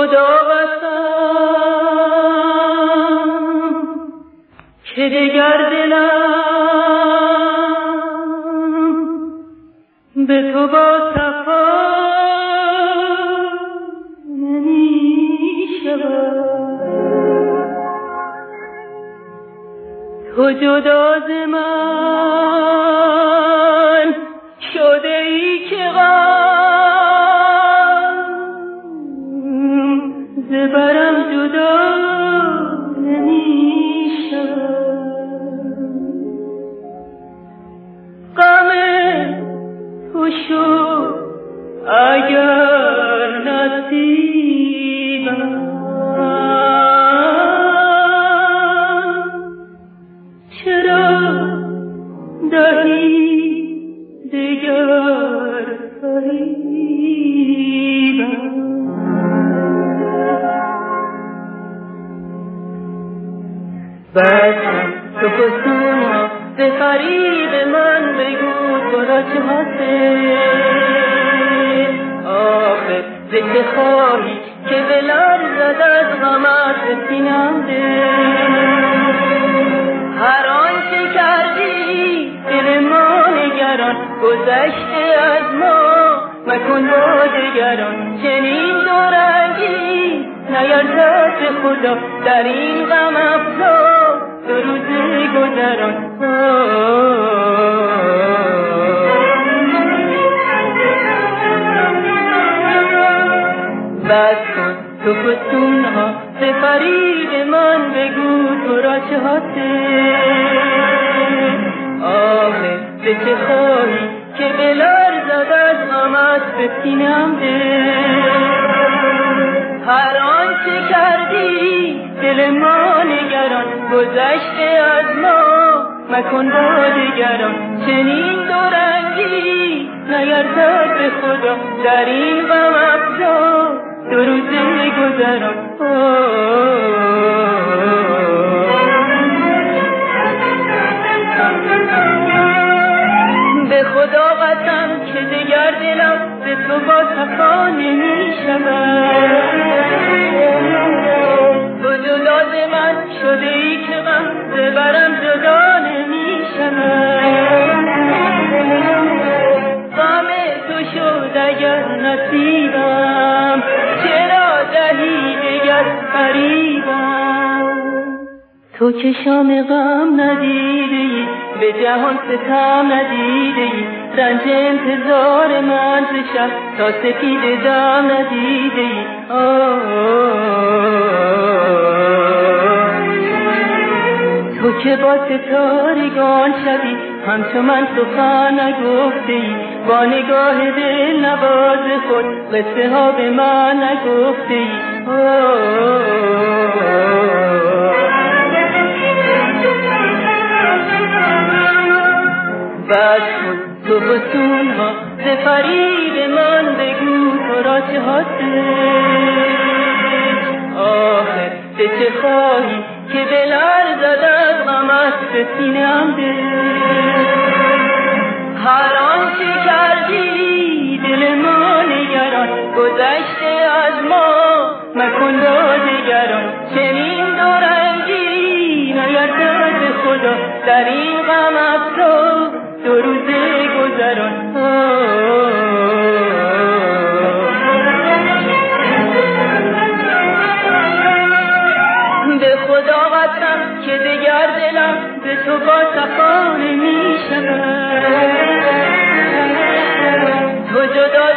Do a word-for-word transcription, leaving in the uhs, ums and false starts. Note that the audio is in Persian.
خدا قسم که دگر دلم به تو با صفا نمی شود. تو جدا ز من شده ای که غم ز برم جدا نمی شود. غم تو شد اگر نصیبم، چرا دهی دگر فریبم. بچم تو فسون به فریب من بگو تو را چه حاصل. آخه به چه خواهی که بلرزد از غمت به سینم دل. هر آنچه کردی دل ما نگران، گذشته از ما مکن با دگران. چنین دورنگی نیارزد به خدا در این غم افزا دو روزه گذران. بس کن تو فسون ها به فریب من بگو تو را چه حاصل. آخه به چه خواهی که بلرزد از غمت به سینم دل. هر آنچه کردی دل ما نگران، گذشته از ما مکن با دگران. چنین دورنگی نیارزد به خدا در این غم افزا دو روزه گذران. به خدا قسم که دگر دلم به تو با صفا نمی شود. تو جدا ز من شده ای که غم ز برم جدا نمی شود. غم تو شد اگر نصیبم، چرا دهی دگر فریبم. تو که شام غم ندیدی به جهان ستم ندیدی، رنج انتظار من ز شب تا سپید دم ندیدی. تو که با ستارگان شبی همچو من سخن نگفتی، با نگاه دل نواز خود قصه ها به من نگفتی. بس کن تو فسون ها ز فریب من بگو تو را چه حاصل. آخه به چه خواهی که بلرزد از غمت به سینم دل. هر آنچه کردی دل ما نگران، گذشته از ما مکن با دگران. چنین دورنگی نیارزد به خدا در این غم افزا دو روزه گذران. به خدا قسم که دگر دلم به تو با صفا نمی شود. تو جدا